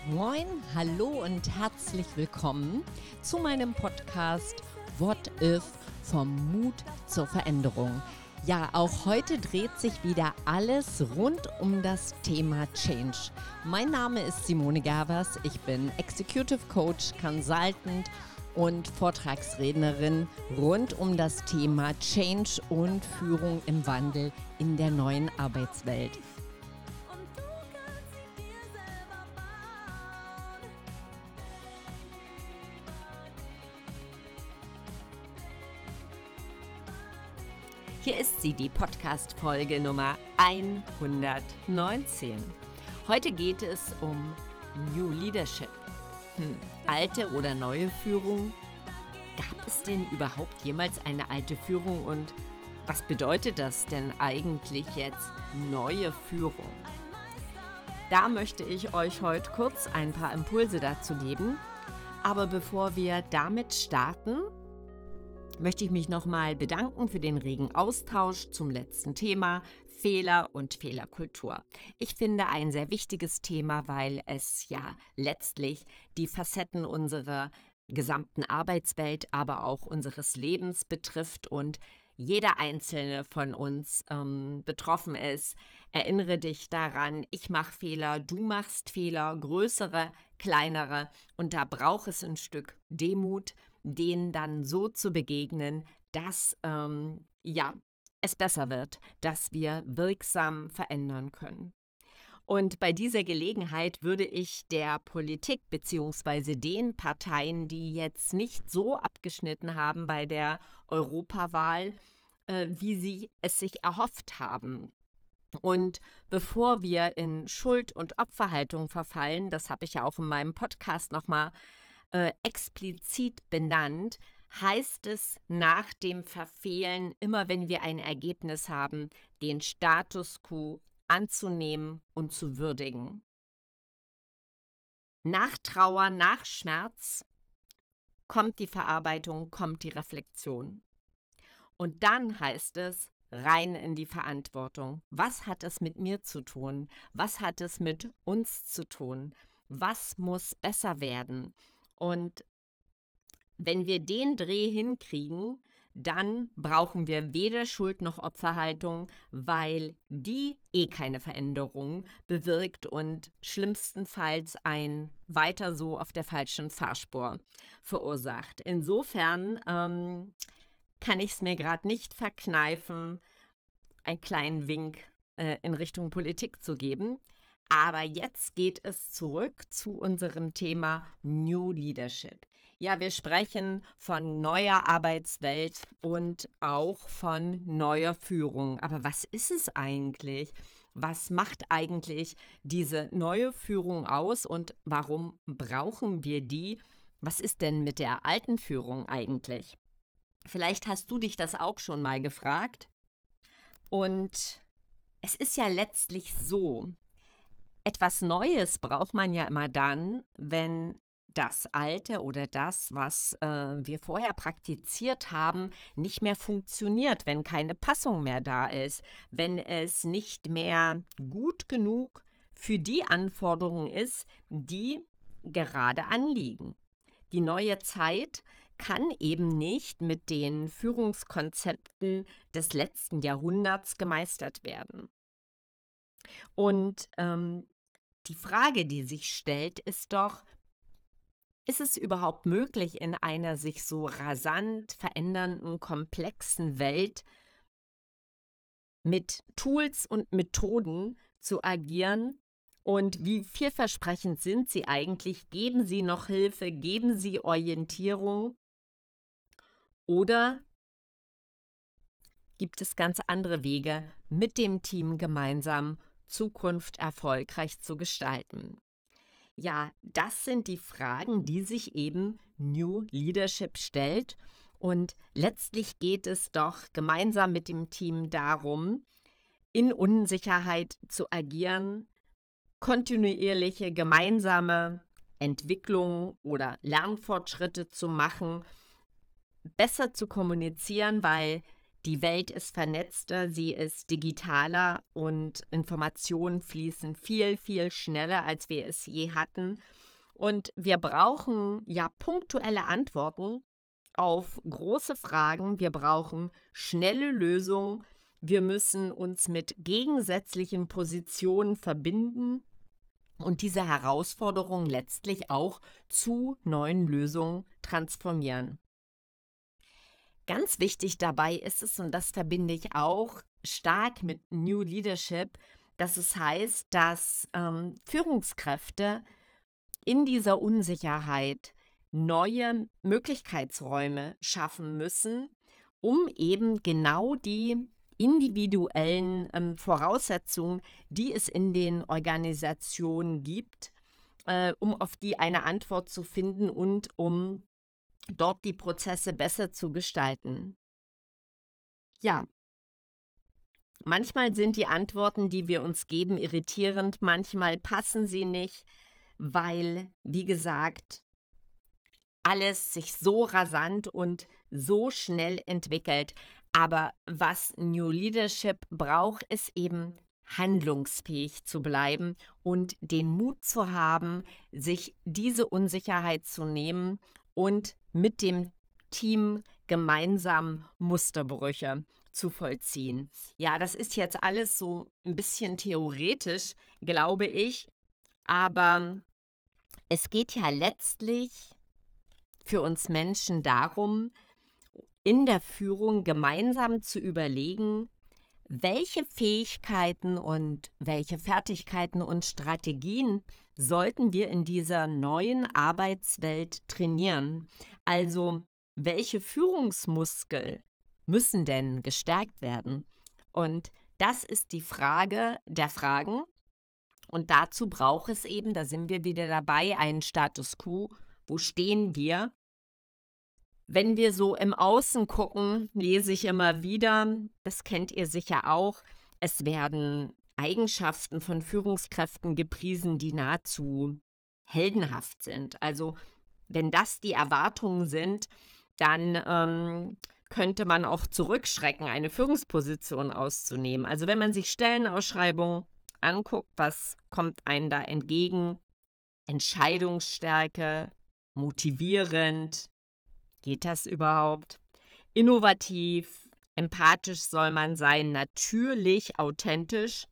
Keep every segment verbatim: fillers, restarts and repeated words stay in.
Moin, hallo und herzlich willkommen zu meinem Podcast What If? Vom Mut zur Veränderung. Ja, auch heute dreht sich wieder alles rund um das Thema Change. Mein Name ist Simone Gervers, ich bin Executive Coach, Consultant und Vortragsrednerin rund um das Thema Change und Führung im Wandel in der neuen Arbeitswelt. Hier ist sie, die Podcast-Folge Nummer hundertneunzehn. Heute geht es um New Leadership. Hm, alte oder neue Führung? Gab es denn überhaupt jemals eine alte Führung und was bedeutet das denn eigentlich jetzt neue Führung? Da möchte ich euch heute kurz ein paar Impulse dazu geben. Aber bevor wir damit starten, möchte ich mich nochmal bedanken für den regen Austausch zum letzten Thema Fehler und Fehlerkultur. Ich finde ein sehr wichtiges Thema, weil es ja letztlich die Facetten unserer gesamten Arbeitswelt, aber auch unseres Lebens betrifft und jeder einzelne von uns ähm, betroffen ist. Erinnere dich daran, ich mache Fehler, du machst Fehler, größere, kleinere und da braucht es ein Stück Demut, denen dann so zu begegnen, dass ähm, ja, es besser wird, dass wir wirksam verändern können. Und bei dieser Gelegenheit würde ich der Politik bzw. den Parteien, die jetzt nicht so abgeschnitten haben bei der Europawahl, äh, wie sie es sich erhofft haben. Und bevor wir in Schuld- und Opferhaltung verfallen, das habe ich ja auch in meinem Podcast nochmal äh, explizit benannt, heißt es nach dem Verfehlen, immer wenn wir ein Ergebnis haben, den Status quo anzunehmen und zu würdigen. Nach Trauer, nach Schmerz kommt die Verarbeitung, kommt die Reflexion. Und dann heißt es, rein in die Verantwortung. Was hat es mit mir zu tun? Was hat es mit uns zu tun? Was muss besser werden? Und wenn wir den Dreh hinkriegen, dann brauchen wir weder Schuld noch Opferhaltung, weil die eh keine Veränderung bewirkt und schlimmstenfalls ein weiter so auf der falschen Fahrspur verursacht. Insofern ähm, kann ich es mir gerade nicht verkneifen, einen kleinen Wink äh, in Richtung Politik zu geben. Aber jetzt geht es zurück zu unserem Thema New Leadership. Ja, wir sprechen von neuer Arbeitswelt und auch von neuer Führung. Aber was ist es eigentlich? Was macht eigentlich diese neue Führung aus und warum brauchen wir die? Was ist denn mit der alten Führung eigentlich? Vielleicht hast du dich das auch schon mal gefragt. Und es ist ja letztlich so, etwas Neues braucht man ja immer dann, wenn das Alte oder das, was äh, wir vorher praktiziert haben, nicht mehr funktioniert, wenn keine Passung mehr da ist, wenn es nicht mehr gut genug für die Anforderungen ist, die gerade anliegen. Die neue Zeit kann eben nicht mit den Führungskonzepten des letzten Jahrhunderts gemeistert werden. Und ähm, die Frage, die sich stellt, ist doch, ist es überhaupt möglich, in einer sich so rasant verändernden, komplexen Welt mit Tools und Methoden zu agieren? Und wie vielversprechend sind sie eigentlich? Geben sie noch Hilfe? Geben sie Orientierung? Oder gibt es ganz andere Wege, mit dem Team gemeinsam Zukunft erfolgreich zu gestalten? Ja, das sind die Fragen, die sich eben New Leadership stellt. Und letztlich geht es doch gemeinsam mit dem Team darum, in Unsicherheit zu agieren, kontinuierliche gemeinsame Entwicklung oder Lernfortschritte zu machen, besser zu kommunizieren, weil Die Welt ist vernetzter, sie ist digitaler und Informationen fließen viel, viel schneller, als wir es je hatten. Und wir brauchen ja punktuelle Antworten auf große Fragen. Wir brauchen schnelle Lösungen. Wir müssen uns mit gegensätzlichen Positionen verbinden und diese Herausforderung letztlich auch zu neuen Lösungen transformieren. Ganz wichtig dabei ist es, und das verbinde ich auch stark mit New Leadership, dass es heißt, dass ähm, Führungskräfte in dieser Unsicherheit neue Möglichkeitsräume schaffen müssen, um eben genau die individuellen ähm, Voraussetzungen, die es in den Organisationen gibt, äh, um auf die eine Antwort zu finden und um dort die Prozesse besser zu gestalten. Ja, manchmal sind die Antworten, die wir uns geben, irritierend, manchmal passen sie nicht, weil, wie gesagt, alles sich so rasant und so schnell entwickelt. Aber was New Leadership braucht, ist eben handlungsfähig zu bleiben und den Mut zu haben, sich diese Unsicherheit zu nehmen und mit dem Team gemeinsam Musterbrüche zu vollziehen. Ja, das ist jetzt alles so ein bisschen theoretisch, glaube ich, aber es geht ja letztlich für uns Menschen darum, in der Führung gemeinsam zu überlegen, welche Fähigkeiten und welche Fertigkeiten und Strategien sollten wir in dieser neuen Arbeitswelt trainieren? Also, welche Führungsmuskel müssen denn gestärkt werden? Und das ist die Frage der Fragen. Und dazu braucht es eben, da sind wir wieder dabei, einen Status quo. Wo stehen wir? Wenn wir so im Außen gucken, lese ich immer wieder, das kennt ihr sicher auch, es werden Eigenschaften von Führungskräften gepriesen, die nahezu heldenhaft sind. Also wenn das die Erwartungen sind, dann ähm, könnte man auch zurückschrecken, eine Führungsposition auszunehmen. Also wenn man sich Stellenausschreibungen anguckt, was kommt einem da entgegen? Entscheidungsstärke, motivierend. Geht das überhaupt? Innovativ, empathisch soll man sein, natürlich authentisch.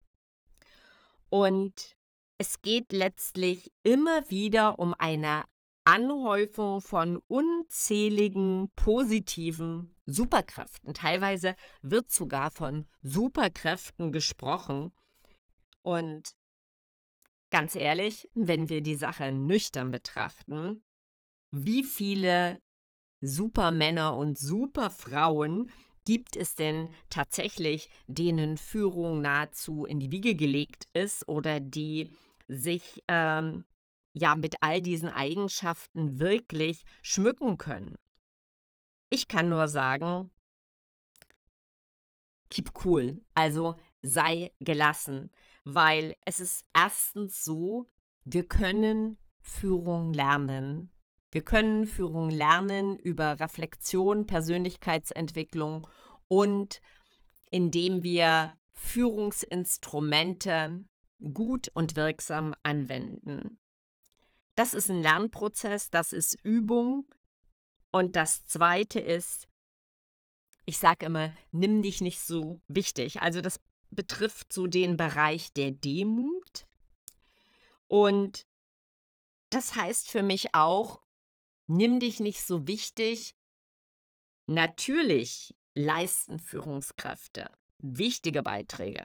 Und es geht letztlich immer wieder um eine Anhäufung von unzähligen positiven Superkräften. Teilweise wird sogar von Superkräften gesprochen. Und ganz ehrlich, wenn wir die Sache nüchtern betrachten, wie viele Supermänner und Superfrauen gibt es denn tatsächlich, denen Führung nahezu in die Wiege gelegt ist oder die sich ähm, ja mit all diesen Eigenschaften wirklich schmücken können? Ich kann nur sagen, keep cool, also sei gelassen, weil es ist erstens so, wir können Führung lernen. Wir können Führung lernen über Reflexion, Persönlichkeitsentwicklung und indem wir Führungsinstrumente gut und wirksam anwenden. Das ist ein Lernprozess, das ist Übung. Und das Zweite ist, ich sage immer, nimm dich nicht so wichtig. Also das betrifft so den Bereich der Demut. Und das heißt für mich auch, nimm dich nicht so wichtig. Natürlich leisten Führungskräfte wichtige Beiträge.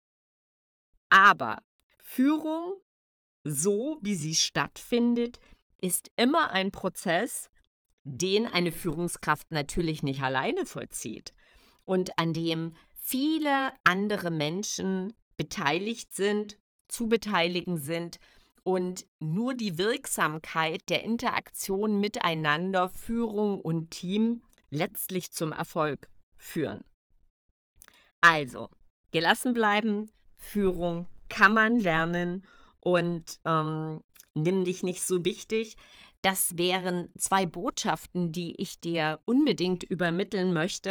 Aber Führung, so wie sie stattfindet, ist immer ein Prozess, den eine Führungskraft natürlich nicht alleine vollzieht und an dem viele andere Menschen beteiligt sind, zu beteiligen sind und nur die Wirksamkeit der Interaktion miteinander, Führung und Team letztlich zum Erfolg führen. Also, gelassen bleiben, Führung kann man lernen und ähm, nimm dich nicht so wichtig. Das wären zwei Botschaften, die ich dir unbedingt übermitteln möchte,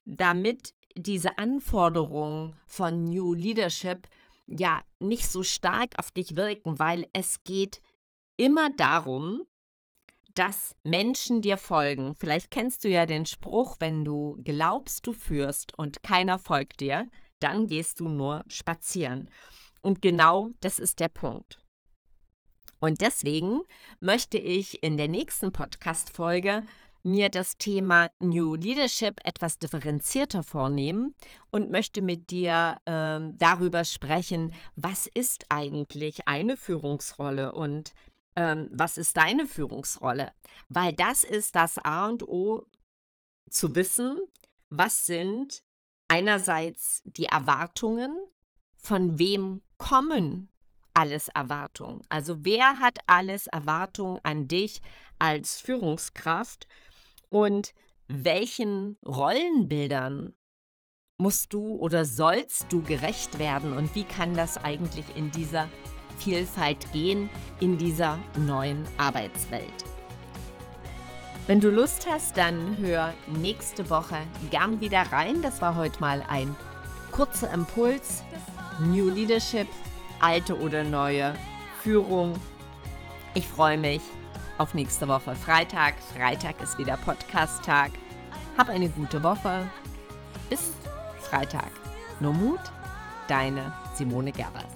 damit diese Anforderungen von New Leadership ja nicht so stark auf dich wirken, weil es geht immer darum, dass Menschen dir folgen. Vielleicht kennst du ja den Spruch, wenn du glaubst, du führst und keiner folgt dir, dann gehst du nur spazieren. Und genau das ist der Punkt. Und deswegen möchte ich in der nächsten Podcast-Folge mir das Thema New Leadership etwas differenzierter vornehmen und möchte mit dir ähm, darüber sprechen, was ist eigentlich eine Führungsrolle und ähm, was ist deine Führungsrolle? Weil das ist das A und O, zu wissen, was sind einerseits die Erwartungen, von wem kommen alles Erwartungen. Also wer hat alles Erwartungen an dich als Führungskraft und welchen Rollenbildern musst du oder sollst du gerecht werden und wie kann das eigentlich in dieser Vielfalt gehen, in dieser neuen Arbeitswelt? Wenn du Lust hast, dann hör nächste Woche gern wieder rein. Das war heute mal ein kurzer Impuls. New Leadership, alte oder neue Führung. Ich freue mich auf nächste Woche Freitag. Freitag ist wieder Podcast-Tag. Hab eine gute Woche. Bis Freitag. Nur Mut, deine Simone Gerber.